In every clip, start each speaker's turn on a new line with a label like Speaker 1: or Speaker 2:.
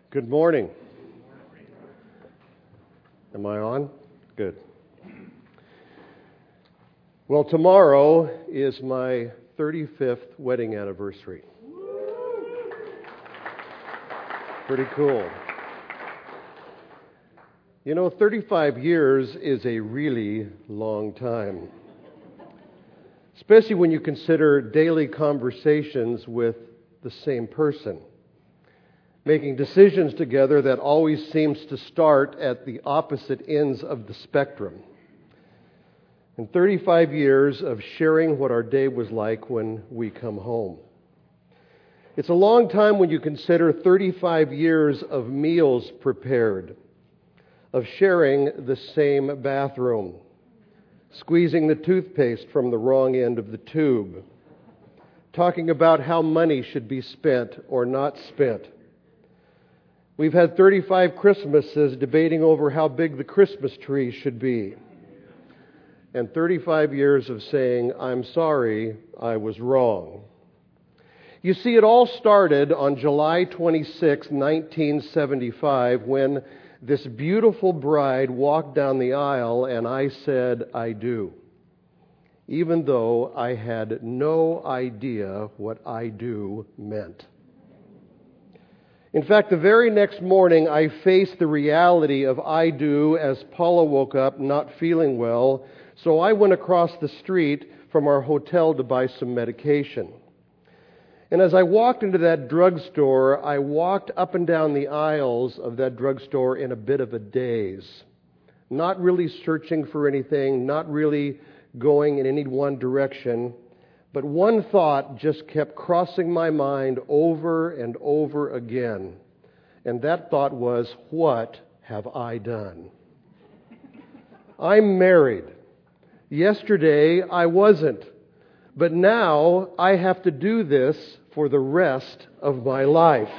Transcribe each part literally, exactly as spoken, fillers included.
Speaker 1: Good morning. Am I on? Good. Well, tomorrow is my thirty-fifth wedding anniversary. Pretty cool. You know, thirty-five years is a really long time, especially when you consider daily conversations with the same person, making decisions together that always seems to start at the opposite ends of the spectrum. And thirty-five years of sharing what our day was like when we come home. It's a long time when you consider thirty-five years of meals prepared, of sharing the same bathroom, squeezing the toothpaste from the wrong end of the tube, talking about how money should be spent or not spent. We've had thirty-five Christmases debating over how big the Christmas tree should be. And thirty-five years of saying, I'm sorry, I was wrong. You see, it all started on July twenty-sixth, nineteen seventy-five, when this beautiful bride walked down the aisle and I said, I do. Even though I had no idea what I do meant. In fact, the very next morning, I faced the reality of I do as Paula woke up not feeling well, so I went across the street from our hotel to buy some medication. And as I walked into that drugstore, I walked up and down the aisles of that drugstore in a bit of a daze, not really searching for anything, not really going in any one direction. But one thought just kept crossing my mind over and over again. And that thought was, what have I done? I'm married. Yesterday I wasn't. But now I have to do this for the rest of my life.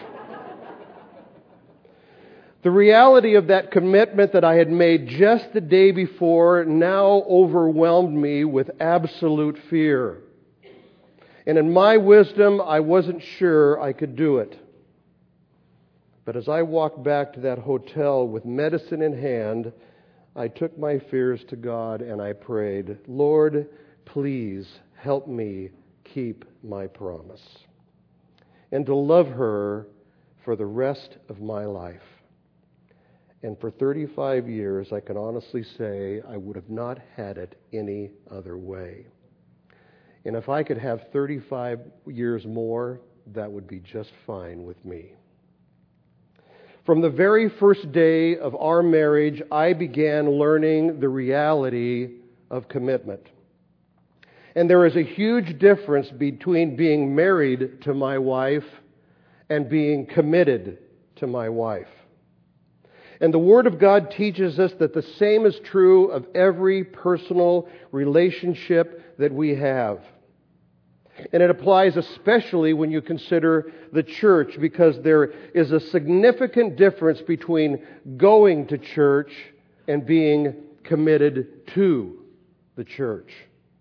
Speaker 1: The reality of that commitment that I had made just the day before now overwhelmed me with absolute fear. And in my wisdom, I wasn't sure I could do it. But as I walked back to that hotel with medicine in hand, I took my fears to God and I prayed, Lord, please help me keep my promise. And to love her for the rest of my life. And for thirty-five years, I can honestly say I would have not had it any other way. And if I could have thirty-five years more, that would be just fine with me. From the very first day of our marriage, I began learning the reality of commitment. And there is a huge difference between being married to my wife and being committed to my wife. And the Word of God teaches us that the same is true of every personal relationship that we have. And it applies especially when you consider the church, because there is a significant difference between going to church and being committed to the church.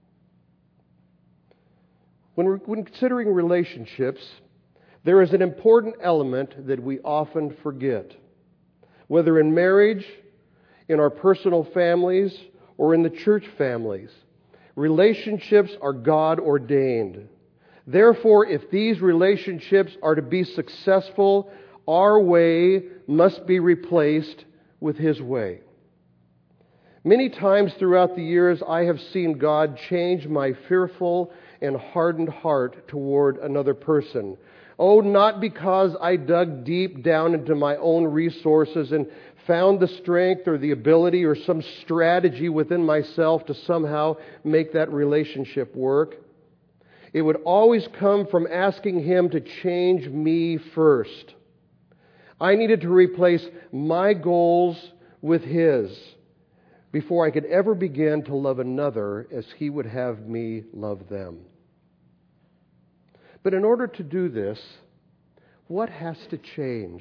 Speaker 1: When we're when considering relationships, there is an important element that we often forget. Whether in marriage, in our personal families, or in the church families. Relationships are God ordained. Therefore, if these relationships are to be successful, our way must be replaced with His way. Many times throughout the years, I have seen God change my fearful and hardened heart toward another person. Oh, not because I dug deep down into my own resources and found the strength or the ability or some strategy within myself to somehow make that relationship work. It would always come from asking Him to change me first. I needed to replace my goals with His before I could ever begin to love another as He would have me love them. But in order to do this, what has to change?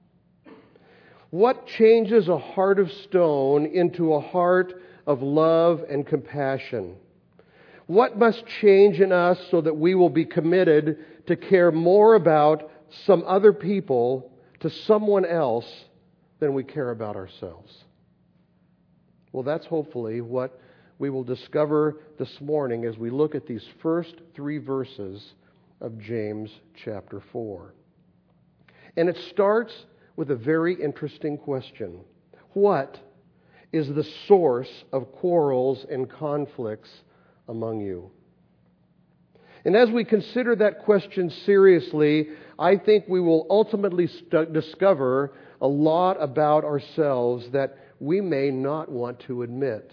Speaker 1: What changes a heart of stone into a heart of love and compassion? What must change in us so that we will be committed to care more about some other people to someone else than we care about ourselves? Well, that's hopefully what we will discover this morning as we look at these first three verses of James chapter four. And it starts with a very interesting question. What is the source of quarrels and conflicts among you? And as we consider that question seriously, I think we will ultimately st- discover a lot about ourselves that we may not want to admit.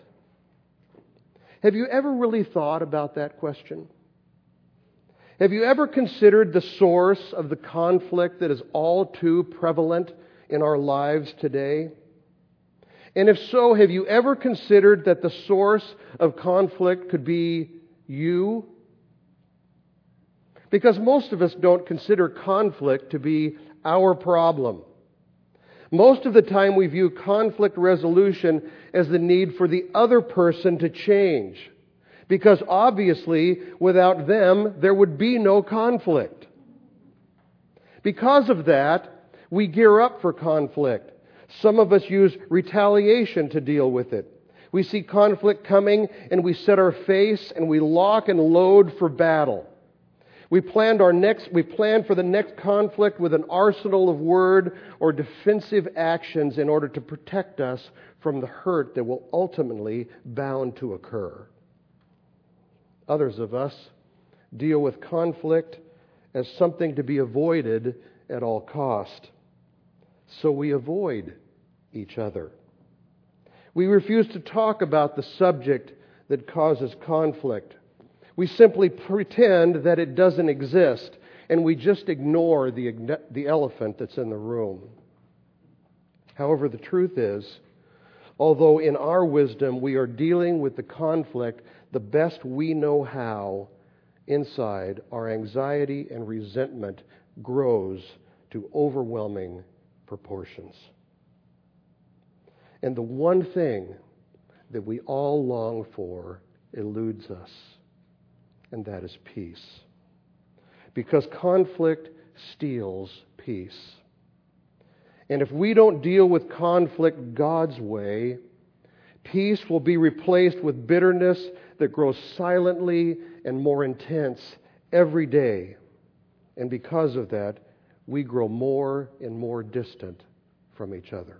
Speaker 1: Have you ever really thought about that question? Have you ever considered the source of the conflict that is all too prevalent in our lives today? And if so, have you ever considered that the source of conflict could be you? Because most of us don't consider conflict to be our problem. Most of the time we view conflict resolution as the need for the other person to change. Because obviously, without them, there would be no conflict. Because of that, we gear up for conflict. Some of us use retaliation to deal with it. We see conflict coming and we set our face and we lock and load for battle. We planned our next, we plan for the next conflict with an arsenal of word or defensive actions in order to protect us from the hurt that will ultimately bound to occur. Others of us deal with conflict as something to be avoided at all cost. So we avoid each other. We refuse to talk about the subject that causes conflict. We simply pretend that it doesn't exist, and we just ignore the, the elephant that's in the room. However, the truth is, although in our wisdom we are dealing with the conflict the best we know how, inside our anxiety and resentment grows to overwhelming proportions. And the one thing that we all long for eludes us, and that is peace. Because conflict steals peace. And if we don't deal with conflict God's way, peace will be replaced with bitterness that grows silently and more intense every day. And because of that, we grow more and more distant from each other.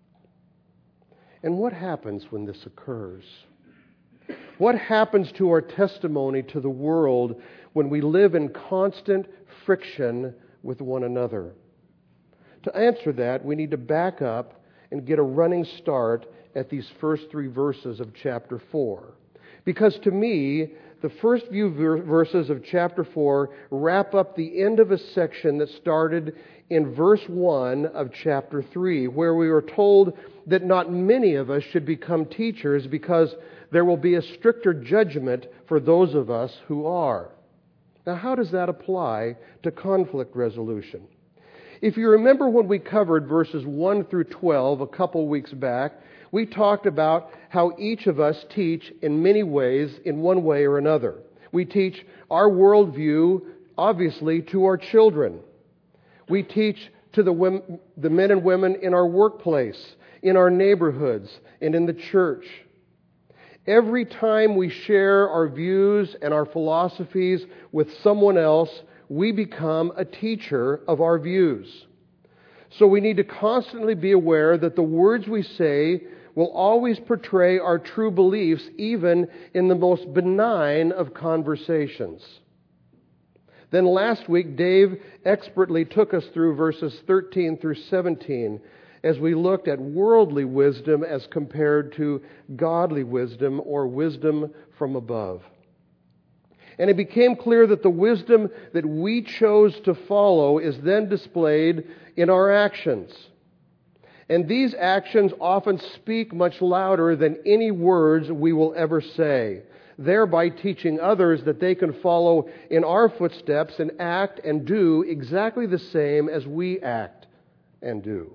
Speaker 1: And what happens when this occurs? What happens to our testimony to the world when we live in constant friction with one another? To answer that, we need to back up and get a running start at these first three verses of chapter four. Because to me, the first few ver- verses of chapter four wrap up the end of a section that started in verse one of chapter three, where we were told that not many of us should become teachers because there will be a stricter judgment for those of us who are. Now, how does that apply to conflict resolution? If you remember when we covered verses one through twelve a couple weeks back, we talked about how each of us teach in many ways, in one way or another. We teach our worldview, obviously, to our children. We teach to the women, the men and women in our workplace, in our neighborhoods, and in the church. Every time we share our views and our philosophies with someone else, we become a teacher of our views. So we need to constantly be aware that the words we say will always portray our true beliefs, even in the most benign of conversations. Then last week, Dave expertly took us through verses thirteen through seventeen as we looked at worldly wisdom as compared to godly wisdom or wisdom from above. And it became clear that the wisdom that we chose to follow is then displayed in our actions. And these actions often speak much louder than any words we will ever say, thereby teaching others that they can follow in our footsteps and act and do exactly the same as we act and do.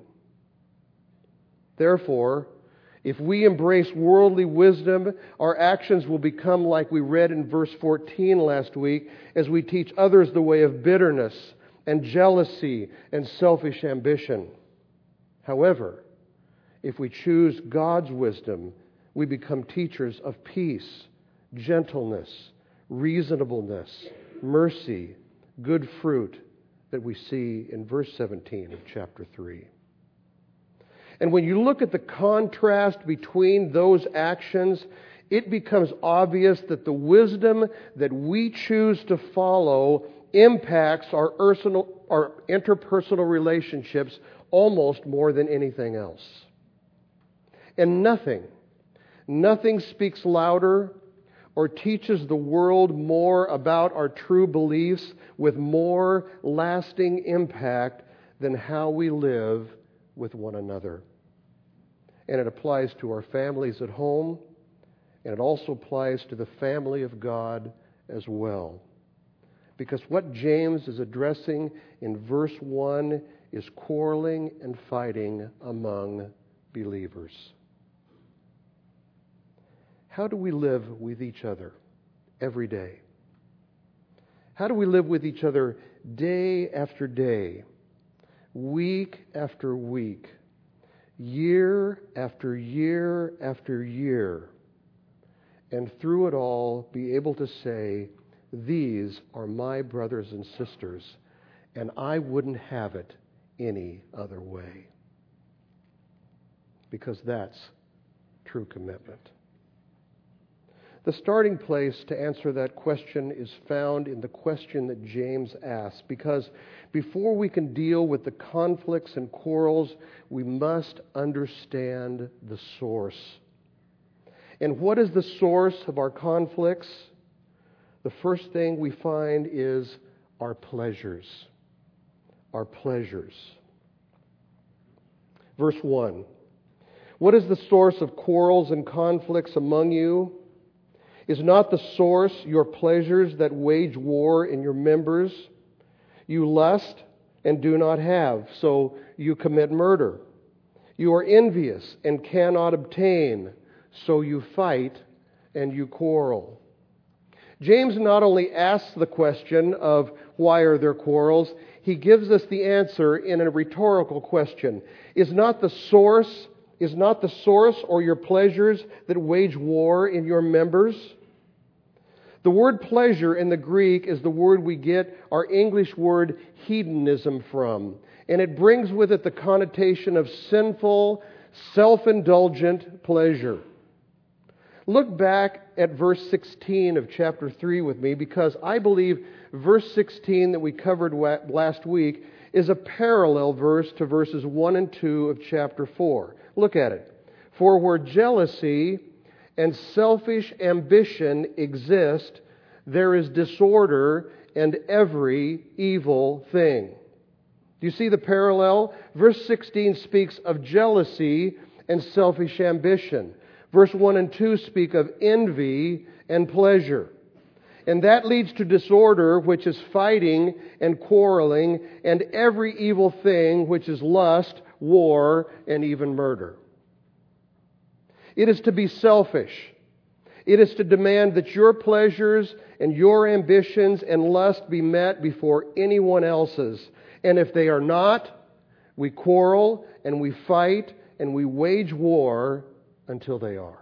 Speaker 1: Therefore, if we embrace worldly wisdom, our actions will become like we read in verse fourteen last week, as we teach others the way of bitterness and jealousy and selfish ambition. However, if we choose God's wisdom, we become teachers of peace, gentleness, reasonableness, mercy, good fruit that we see in verse seventeen of chapter three. And when you look at the contrast between those actions, it becomes obvious that the wisdom that we choose to follow impacts our, personal, our interpersonal relationships almost more than anything else. And nothing, nothing speaks louder or teaches the world more about our true beliefs with more lasting impact than how we live with one another. And it applies to our families at home, and it also applies to the family of God as well. Because what James is addressing in verse one is quarreling and fighting among believers. How do we live with each other every day? How do we live with each other day after day, week after week, year after year after year, and through it all be able to say, these are my brothers and sisters, and I wouldn't have it any other way? Because that's true commitment. The starting place to answer that question is found in the question that James asks, because before we can deal with the conflicts and quarrels, we must understand the source. And what is the source of our conflicts? The first thing we find is our pleasures. Our pleasures. Verse one. What is the source of quarrels and conflicts among you? Is not the source your pleasures that wage war in your members? You lust and do not have, so you commit murder. You are envious and cannot obtain, so you fight and you quarrel. James not only asks the question of why are there quarrels, he gives us the answer in a rhetorical question. Is not the source Is not the source or your pleasures that wage war in your members? The word pleasure in the Greek is the word we get our English word hedonism from. And it brings with it the connotation of sinful, self-indulgent pleasure. Look back at verse sixteen of chapter three with me, because I believe verse sixteen that we covered last week is a parallel verse to verses one and two of chapter four. Look at it. For where jealousy and selfish ambition exist, there is disorder and every evil thing. Do you see the parallel? Verse sixteen speaks of jealousy and selfish ambition. Verse one and two speak of envy and pleasure. And that leads to disorder, which is fighting and quarreling, and every evil thing, which is lust, war, and even murder. It is to be selfish. It is to demand that your pleasures and your ambitions and lust be met before anyone else's. And if they are not, we quarrel and we fight and we wage war until they are.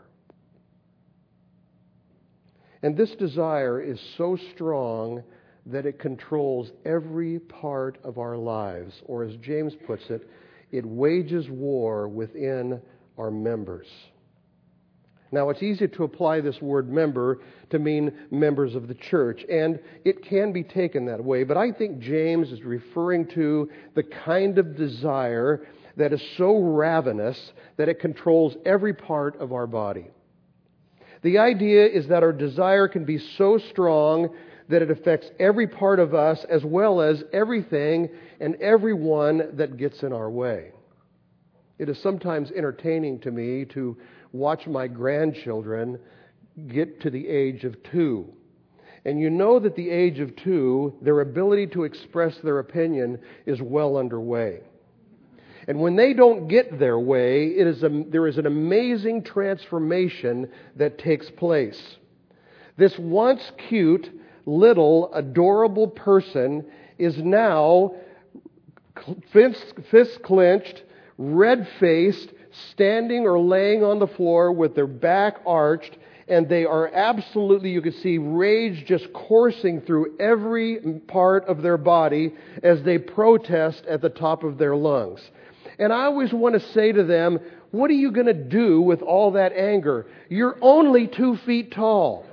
Speaker 1: And this desire is so strong that it controls every part of our lives. Or as James puts it, it wages war within our members. Now, it's easy to apply this word member to mean members of the church, and it can be taken that way. But I think James is referring to the kind of desire that is so ravenous that it controls every part of our body. The idea is that our desire can be so strong that it affects every part of us as well as everything and everyone that gets in our way. It is sometimes entertaining to me to watch my grandchildren get to the age of two. And you know that the age of two, their ability to express their opinion is well underway. And when they don't get their way, it is a, there is an amazing transformation that takes place. This once cute, little, adorable person is now fists, fists clenched, red-faced, standing or laying on the floor with their back arched, and they are absolutely, you can see rage just coursing through every part of their body as they protest at the top of their lungs. And I always want to say to them, what are you going to do with all that anger? You're only two feet tall.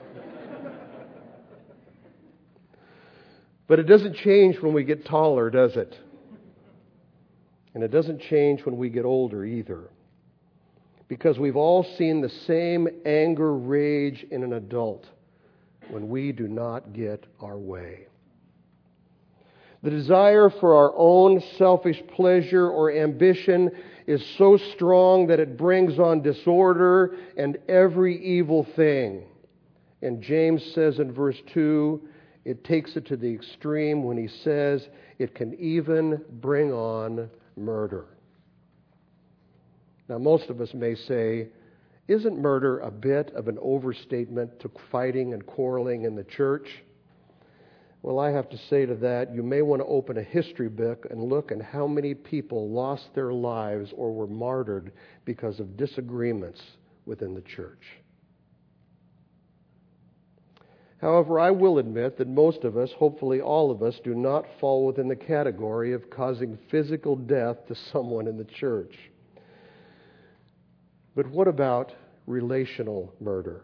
Speaker 1: But it doesn't change when we get taller, does it? And it doesn't change when we get older either. Because we've all seen the same anger rage in an adult when we do not get our way. The desire for our own selfish pleasure or ambition is so strong that it brings on disorder and every evil thing. And James says in verse two, it takes it to the extreme when he says it can even bring on murder. Now, most of us may say, isn't murder a bit of an overstatement to fighting and quarreling in the church? Well, I have to say to that, you may want to open a history book and look at how many people lost their lives or were martyred because of disagreements within the church. However, I will admit that most of us, hopefully all of us, do not fall within the category of causing physical death to someone in the church. But what about relational murder?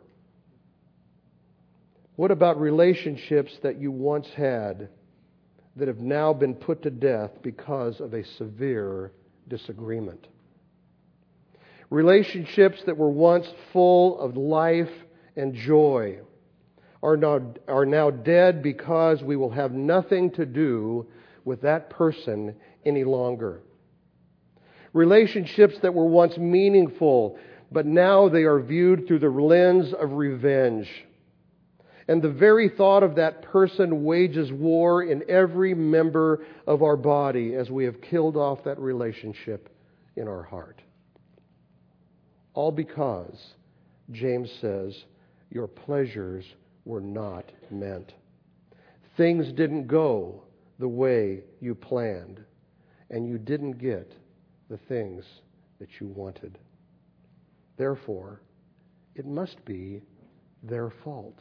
Speaker 1: What about relationships that you once had that have now been put to death because of a severe disagreement? Relationships that were once full of life and joy are now, are now dead because we will have nothing to do with that person any longer. Relationships that were once meaningful, but now they are viewed through the lens of revenge. And the very thought of that person wages war in every member of our body as we have killed off that relationship in our heart. All because, James says, your pleasures were not meant. Things didn't go the way you planned, and you didn't get the things that you wanted. Therefore, it must be their fault.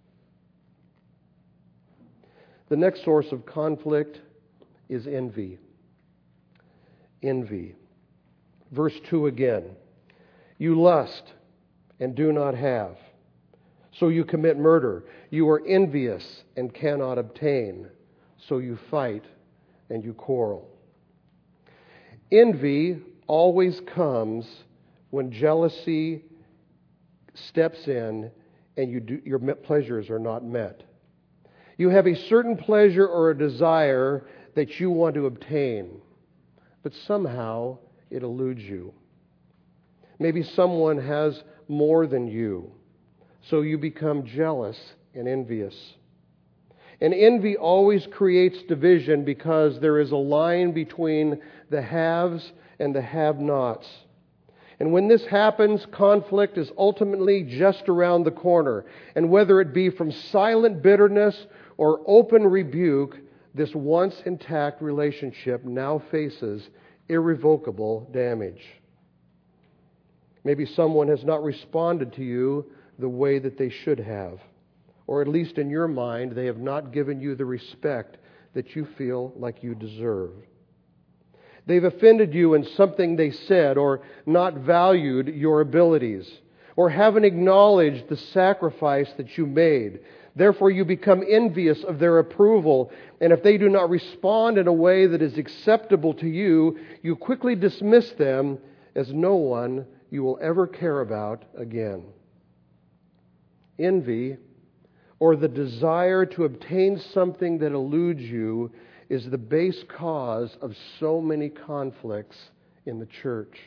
Speaker 1: The next source of conflict is envy. Envy. Verse two again. You lust and do not have, so you commit murder. You are envious and cannot obtain, so you fight and you quarrel. Envy always comes when jealousy steps in and you do, your pleasures are not met. You have a certain pleasure or a desire that you want to obtain, but somehow it eludes you. Maybe someone has more than you, so you become jealous and envious. And envy always creates division because there is a line between the haves and the have-nots. And when this happens, conflict is ultimately just around the corner. And whether it be from silent bitterness or open rebuke, this once intact relationship now faces irrevocable damage. Maybe someone has not responded to you the way that they should have. Or at least in your mind, they have not given you the respect that you feel like you deserve. They've offended you in something they said, or not valued your abilities, or haven't acknowledged the sacrifice that you made. Therefore, you become envious of their approval, and if they do not respond in a way that is acceptable to you, you quickly dismiss them as no one you will ever care about again. Envy, or the desire to obtain something that eludes you, is the base cause of so many conflicts in the church.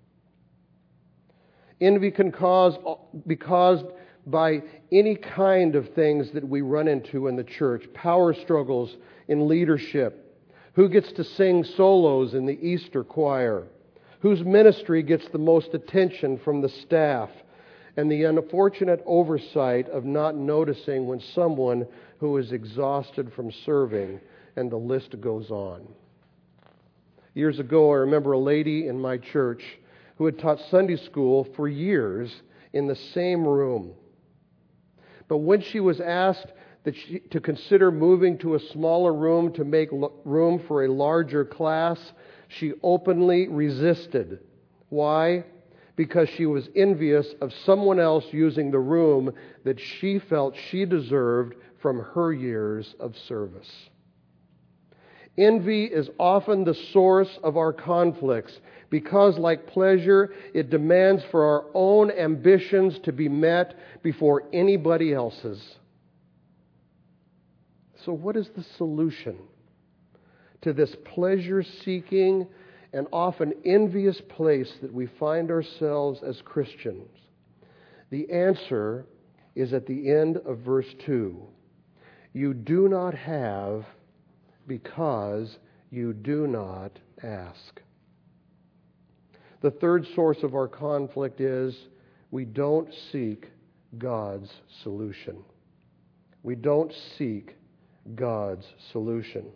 Speaker 1: Envy can cause, be caused by any kind of things that we run into in the church. Power struggles in leadership. Who gets to sing solos in the Easter choir? Whose ministry gets the most attention from the staff? And the unfortunate oversight of not noticing when someone who is exhausted from serving and the list goes on. Years ago, I remember a lady in my church who had taught Sunday school for years in the same room. But when she was asked that she, to consider moving to a smaller room to make lo- room for a larger class, she openly resisted. Why? Because she was envious of someone else using the room that she felt she deserved from her years of service. Envy is often the source of our conflicts because, like pleasure, it demands for our own ambitions to be met before anybody else's. So what is the solution to this pleasure-seeking and often envious place that we find ourselves as Christians? The answer is at the end of verse two. You do not have because you do not ask. The third source of our conflict is we don't seek God's solution. We don't seek God's solution.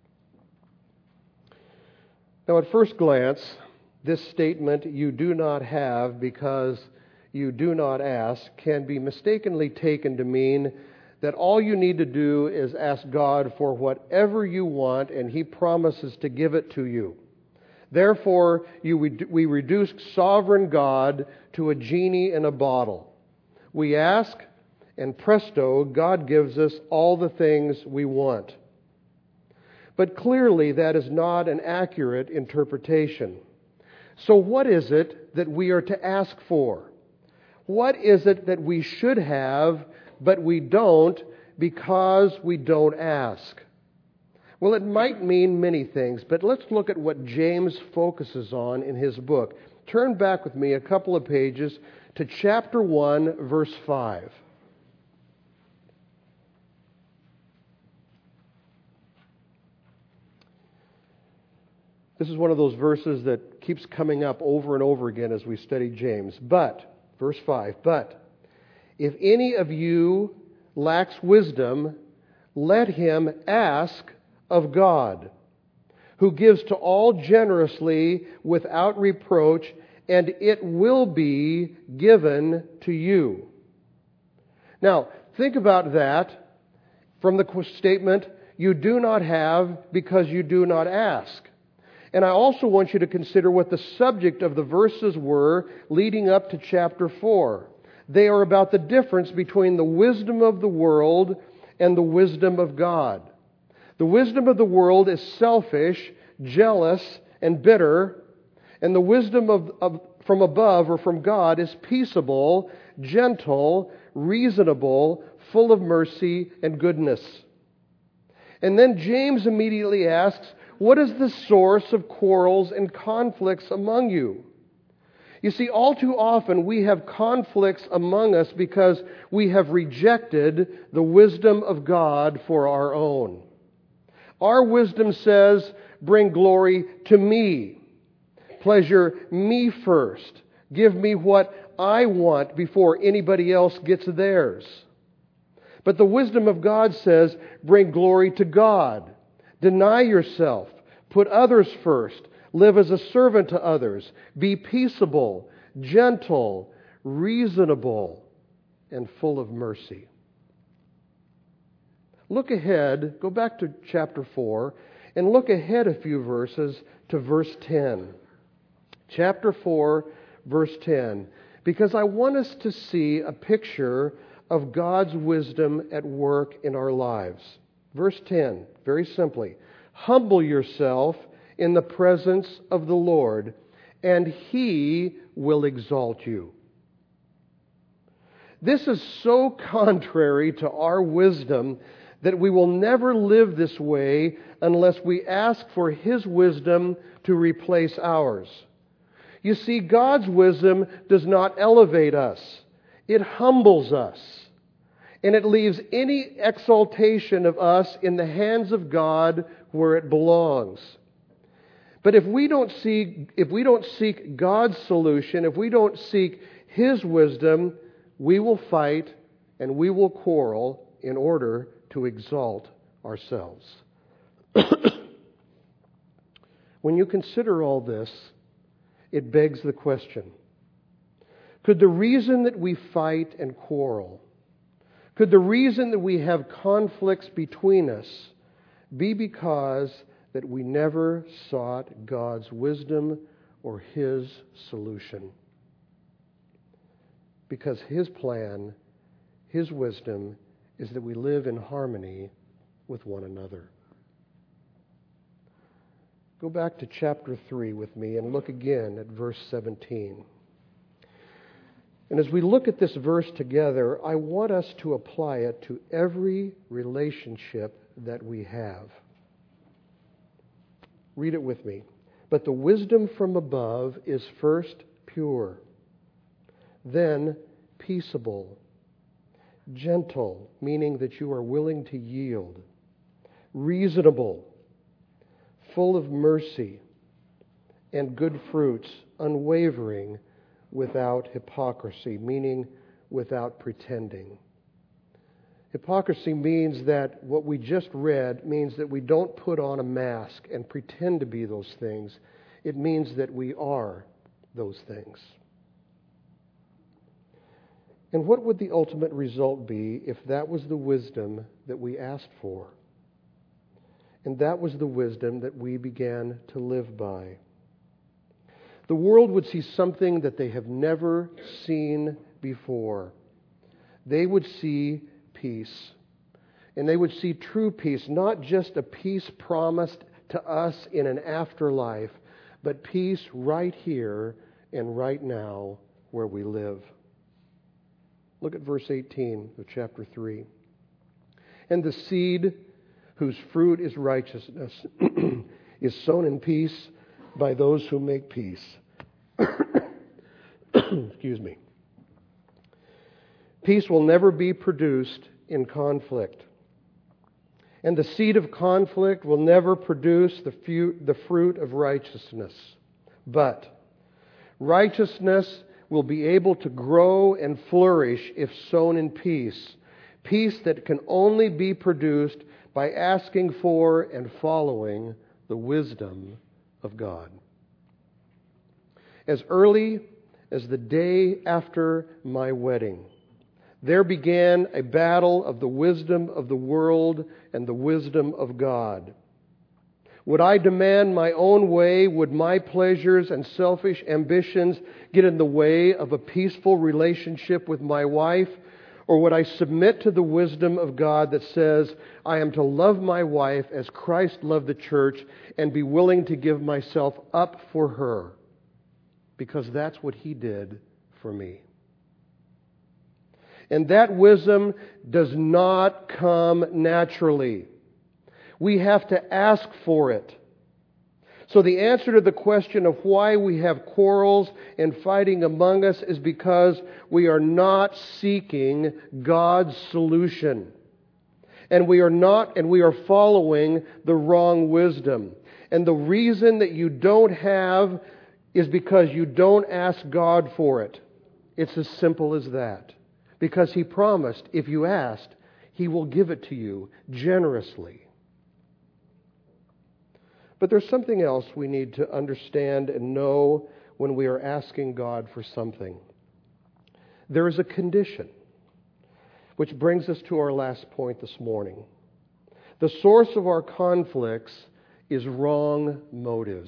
Speaker 1: Now, at first glance, this statement, you do not have because you do not ask, can be mistakenly taken to mean that all you need to do is ask God for whatever you want and He promises to give it to you. Therefore, you, we reduce sovereign God to a genie in a bottle. We ask, and presto, God gives us all the things we want. But clearly that is not an accurate interpretation. So what is it that we are to ask for? What is it that we should have, but we don't because we don't ask? Well, it might mean many things, but let's look at what James focuses on in his book. Turn back with me a couple of pages to chapter one, verse five. This is one of those verses that keeps coming up over and over again as we study James. But, verse five, but if any of you lacks wisdom, let him ask of God, who gives to all generously without reproach, and it will be given to you. Now, think about that from the statement, you do not have because you do not ask. And I also want you to consider what the subject of the verses were leading up to chapter four. They are about the difference between the wisdom of the world and the wisdom of God. The wisdom of the world is selfish, jealous, and bitter. And the wisdom of, of from above or from God is peaceable, gentle, reasonable, full of mercy and goodness. And then James immediately asks, what is the source of quarrels and conflicts among you? You see, all too often we have conflicts among us because we have rejected the wisdom of God for our own. Our wisdom says, bring glory to me. Pleasure me first. Give me what I want before anybody else gets theirs. But the wisdom of God says, bring glory to God. Deny yourself. Put others first. Live as a servant to others. Be peaceable, gentle, reasonable, and full of mercy. Look ahead, go back to chapter four, and look ahead a few verses to verse ten. Chapter four, verse ten. Because I want us to see a picture of God's wisdom at work in our lives. Verse ten, very simply. Humble yourself in the presence of the Lord, and He will exalt you. This is so contrary to our wisdom that we will never live this way unless we ask for His wisdom to replace ours. You see, God's wisdom does not elevate us. It humbles us. And it leaves any exaltation of us in the hands of God where it belongs. But if we don't seek, if we don't seek God's solution, if we don't seek His wisdom, we will fight and we will quarrel in order to exalt ourselves. When you consider all this, it begs the question, could the reason that we fight and quarrel, could the reason that we have conflicts between us be because that we never sought God's wisdom or His solution? Because His plan, His wisdom, is that we live in harmony with one another. Go back to chapter three with me and look again at verse seventeen. And as we look at this verse together, I want us to apply it to every relationship that we have. Read it with me. But the wisdom from above is first pure, then peaceable, gentle, meaning that you are willing to yield, reasonable, full of mercy and good fruits, unwavering, without hypocrisy, meaning without pretending. Hypocrisy means that what we just read means that we don't put on a mask and pretend to be those things. It means that we are those things. And what would the ultimate result be if that was the wisdom that we asked for? And that was the wisdom that we began to live by. The world would see something that they have never seen before. They would see peace. And they would see true peace, not just a peace promised to us in an afterlife, but peace right here and right now where we live. Look at verse eighteen of chapter three. And the seed whose fruit is righteousness is sown in peace by those who make peace. Excuse me. Peace will never be produced in conflict. And the seed of conflict will never produce the, fu- the fruit of righteousness. But righteousness will be able to grow and flourish if sown in peace. Peace that can only be produced by asking for and following the wisdom of God. As early as the day after my wedding, there began a battle of the wisdom of the world and the wisdom of God. Would I demand my own way? Would my pleasures and selfish ambitions get in the way of a peaceful relationship with my wife? Or would I submit to the wisdom of God that says, I am to love my wife as Christ loved the church and be willing to give myself up for her? Because that's what He did for me. And that wisdom does not come naturally. We have to ask for it. So the answer to the question of why we have quarrels and fighting among us is because we are not seeking God's solution. And we are not, and we are following the wrong wisdom. And the reason that you don't have is because you don't ask God for it. It's as simple as that. Because He promised, if you asked, He will give it to you generously. But there's something else we need to understand and know when we are asking God for something. There is a condition, which brings us to our last point this morning. The source of our conflicts is wrong motives.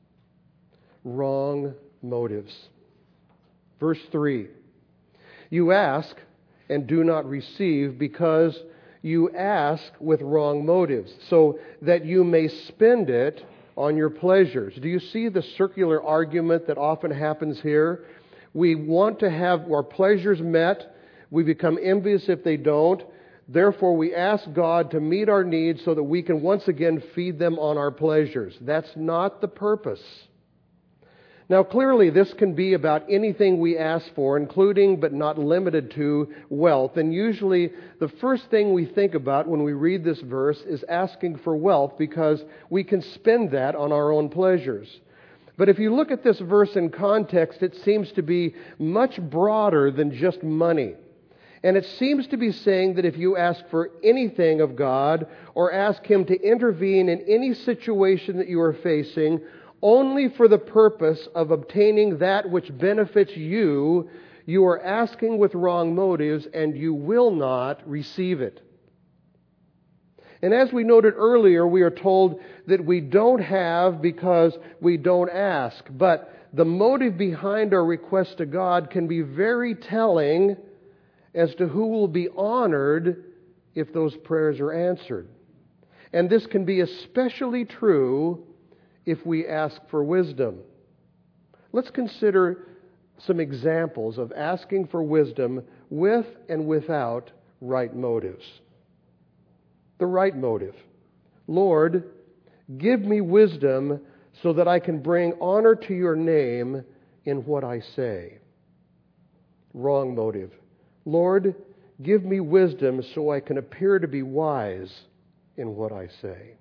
Speaker 1: Wrong motives. Verse three. You ask and do not receive because you ask with wrong motives, so that you may spend it on your pleasures. Do you see the circular argument that often happens here? We want to have our pleasures met. We become envious if they don't. Therefore, we ask God to meet our needs so that we can once again feed them on our pleasures. That's not the purpose. Now, clearly, this can be about anything we ask for, including but not limited to wealth. And usually, the first thing we think about when we read this verse is asking for wealth, because we can spend that on our own pleasures. But if you look at this verse in context, it seems to be much broader than just money. And it seems to be saying that if you ask for anything of God or ask Him to intervene in any situation that you are facing only for the purpose of obtaining that which benefits you, you are asking with wrong motives and you will not receive it. And as we noted earlier, we are told that we don't have because we don't ask. But the motive behind our request to God can be very telling as to who will be honored if those prayers are answered. And this can be especially true if we ask for wisdom. Let's consider some examples of asking for wisdom with and without right motives. The right motive. Lord, give me wisdom so that I can bring honor to your name in what I say. Wrong motive. Lord, give me wisdom so I can appear to be wise in what I say.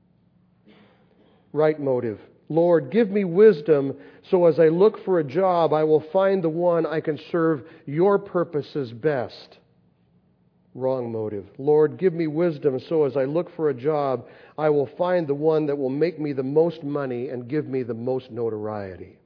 Speaker 1: Right motive. Lord, give me wisdom so as I look for a job, I will find the one I can serve your purposes best. Wrong motive. Lord, give me wisdom so as I look for a job, I will find the one that will make me the most money and give me the most notoriety.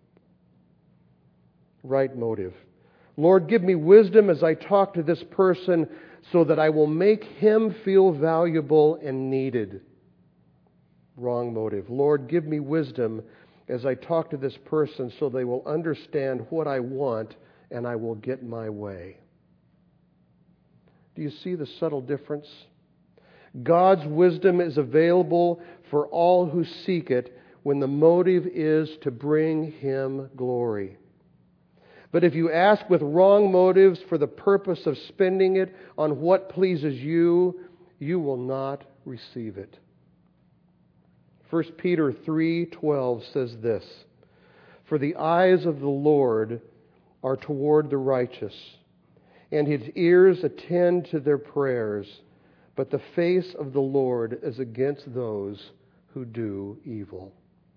Speaker 1: Right motive. Lord, give me wisdom as I talk to this person so that I will make him feel valuable and needed. Wrong motive. Lord, give me wisdom as I talk to this person so they will understand what I want and I will get my way. Do you see the subtle difference? God's wisdom is available for all who seek it when the motive is to bring Him glory. But if you ask with wrong motives for the purpose of spending it on what pleases you, you will not receive it. First Peter three twelve says this, "For the eyes of the Lord are toward the righteous, and His ears attend to their prayers, but the face of the Lord is against those who do evil."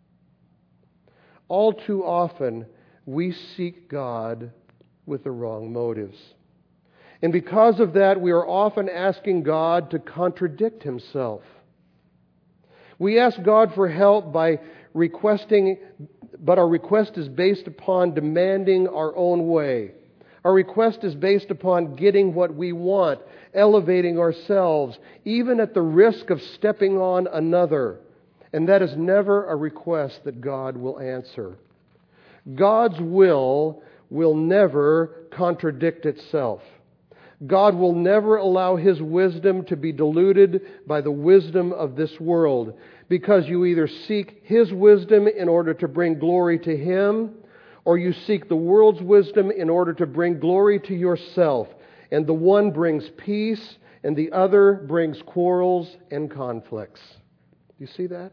Speaker 1: All too often, we seek God with the wrong motives. And because of that, we are often asking God to contradict Himself. We ask God for help by requesting, but our request is based upon demanding our own way. Our request is based upon getting what we want, elevating ourselves, even at the risk of stepping on another. And that is never a request that God will answer. God's will will never contradict itself. God will never allow His wisdom to be diluted by the wisdom of this world, because you either seek His wisdom in order to bring glory to Him, or you seek the world's wisdom in order to bring glory to yourself. And the one brings peace, and the other brings quarrels and conflicts. Do you see that?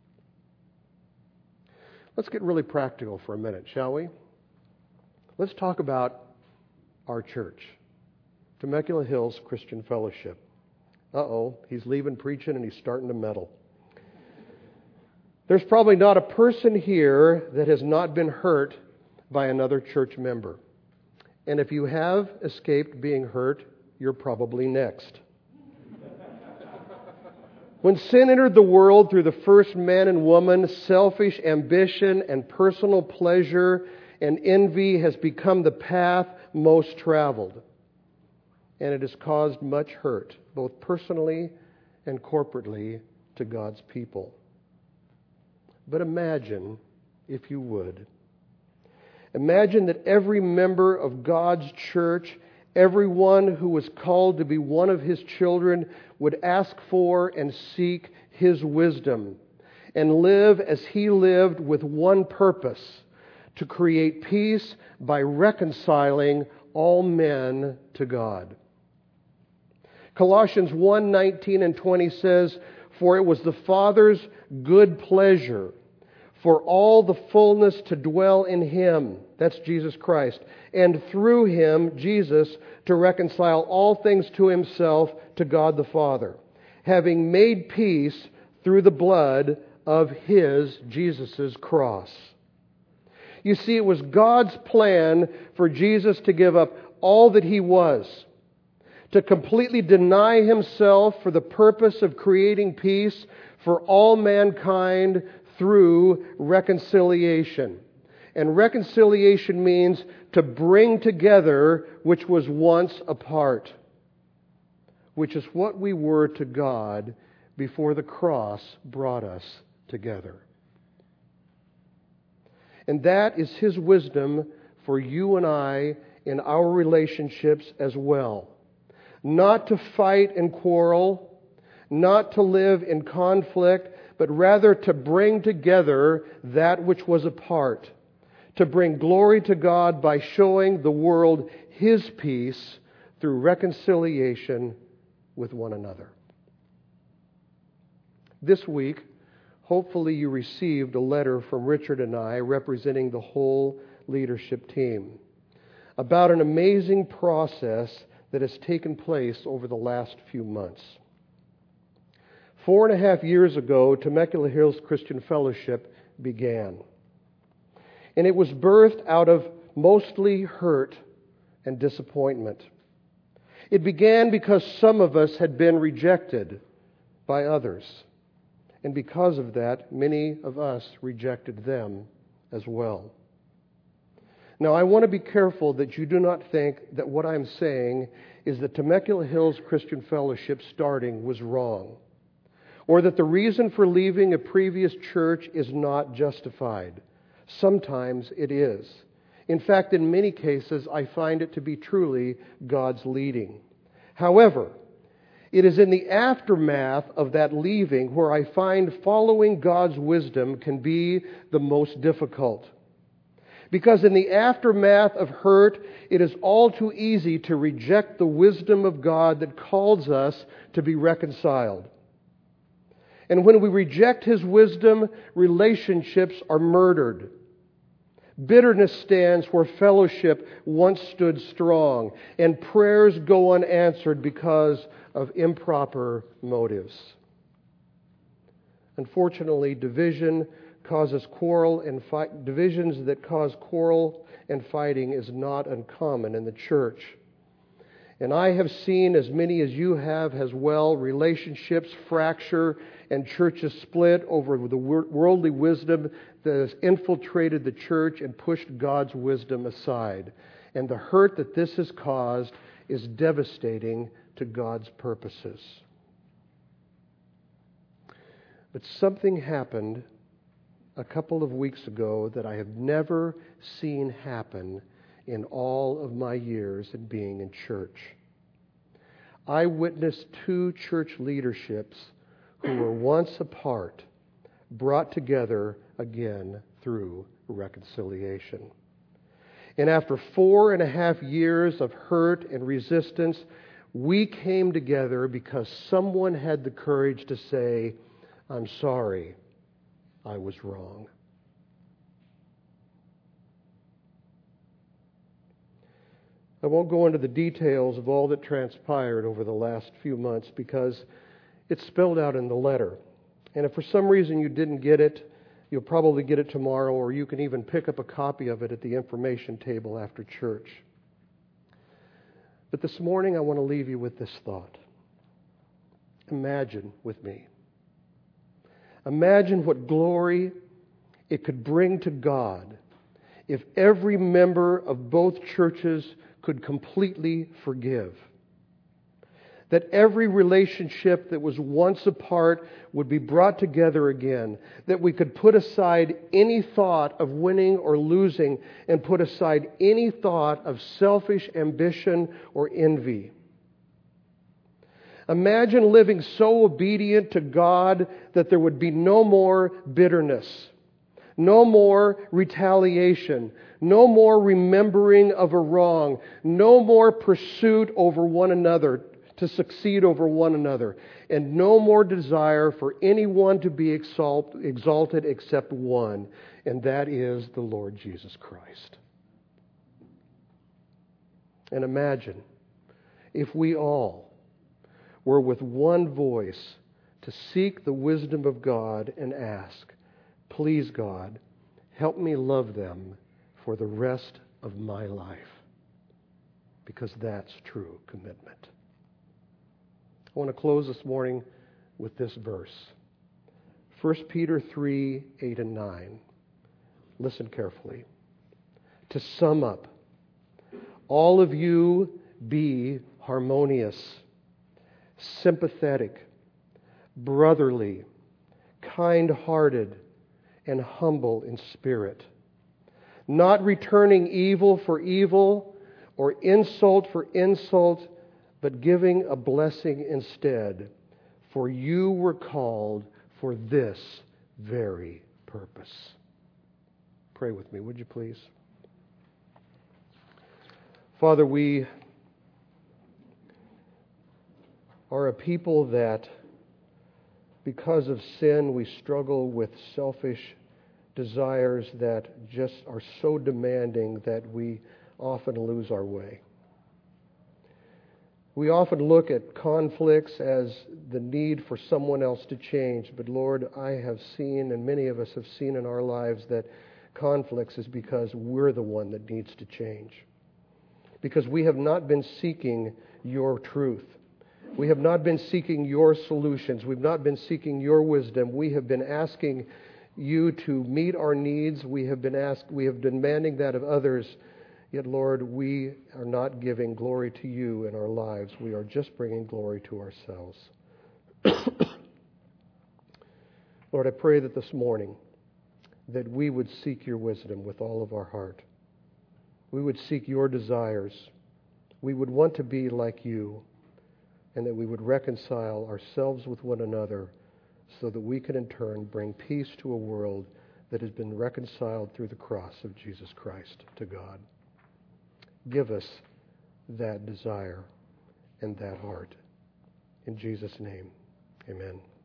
Speaker 1: Let's get really practical for a minute, shall we? Let's talk about our church, Temecula Hills Christian Fellowship. Uh-oh, he's leaving preaching and he's starting to meddle. There's probably not a person here that has not been hurt by another church member. And if you have escaped being hurt, you're probably next. When sin entered the world through the first man and woman, selfish ambition and personal pleasure and envy has become the path most traveled. And it has caused much hurt, both personally and corporately, to God's people. But imagine, if you would, imagine that every member of God's church, everyone who was called to be one of His children, would ask for and seek His wisdom and live as He lived with one purpose: to create peace by reconciling all men to God. Colossians one nineteen and twenty says, "For it was the Father's good pleasure for all the fullness to dwell in Him," that's Jesus Christ, "and through Him, Jesus, to reconcile all things to Himself, to God the Father, having made peace through the blood of His," Jesus' cross. You see, it was God's plan for Jesus to give up all that He was, to completely deny himself for the purpose of creating peace for all mankind through reconciliation. And reconciliation means to bring together which was once apart, which is what we were to God before the cross brought us together. And that is His wisdom for you and I in our relationships as well. Not to fight and quarrel, not to live in conflict, but rather to bring together that which was apart. To bring glory to God by showing the world His peace through reconciliation with one another. This week, hopefully you received a letter from Richard and I representing the whole leadership team about an amazing process that has taken place over the last few months. Four and a half years ago, Temecula Hills Christian Fellowship began. And it was birthed out of mostly hurt and disappointment. It began because some of us had been rejected by others. And because of that, many of us rejected them as well. Now, I want to be careful that you do not think that what I'm saying is that Temecula Hills Christian Fellowship starting was wrong, or that the reason for leaving a previous church is not justified. Sometimes it is. In fact, in many cases, I find it to be truly God's leading. However, it is in the aftermath of that leaving where I find following God's wisdom can be the most difficult. Because in the aftermath of hurt, it is all too easy to reject the wisdom of God that calls us to be reconciled. And when we reject His wisdom, relationships are murdered. Bitterness stands where fellowship once stood strong, and prayers go unanswered because of improper motives. Unfortunately, division causes quarrel and fight. Divisions that cause quarrel and fighting is not uncommon in the church. And I have seen, as many as you have as well, relationships fracture and churches split over the worldly wisdom that has infiltrated the church and pushed God's wisdom aside. And the hurt that this has caused is devastating to God's purposes. But something happened a couple of weeks ago that I have never seen happen in all of my years in being in church. I witnessed two church leaderships who were once apart brought together again through reconciliation. And after four and a half years of hurt and resistance, we came together because someone had the courage to say, "I'm sorry, I was wrong." I won't go into the details of all that transpired over the last few months because it's spelled out in the letter. And if for some reason you didn't get it, you'll probably get it tomorrow, or you can even pick up a copy of it at the information table after church. But this morning I want to leave you with this thought. Imagine with me. Imagine what glory it could bring to God if every member of both churches could completely forgive. That every relationship that was once apart would be brought together again. That we could put aside any thought of winning or losing and put aside any thought of selfish ambition or envy. Imagine living so obedient to God that there would be no more bitterness, no more retaliation, no more remembering of a wrong, no more pursuit over one another, to succeed over one another, and no more desire for anyone to be exalt, exalted except one, and that is the Lord Jesus Christ. And imagine if we all were with one voice to seek the wisdom of God and ask, "Please, God, help me love them for the rest of my life," because that's true commitment. I want to close this morning with this verse. First Peter three, eight and nine. Listen carefully. To sum up, all of you be harmonious, sympathetic, brotherly, kind-hearted, and humble in spirit, not returning evil for evil or insult for insult, but giving a blessing instead. For you were called for this very purpose. Pray with me, would you please? Father, we are a people that, because of sin, we struggle with selfish desires that just are so demanding that we often lose our way. We often look at conflicts as the need for someone else to change, but Lord, I have seen, and many of us have seen in our lives, that conflicts is because we're the one that needs to change. Because we have not been seeking your truth. We have not been seeking your solutions. We've not been seeking your wisdom. We have been asking you to meet our needs. We have been asked, we have been demanding that of others. Yet, Lord, we are not giving glory to you in our lives. We are just bringing glory to ourselves. Lord, I pray that this morning that we would seek your wisdom with all of our heart. We would seek your desires. We would want to be like you, and that we would reconcile ourselves with one another so that we can in turn bring peace to a world that has been reconciled through the cross of Jesus Christ to God. Give us that desire and that heart. In Jesus' name, amen.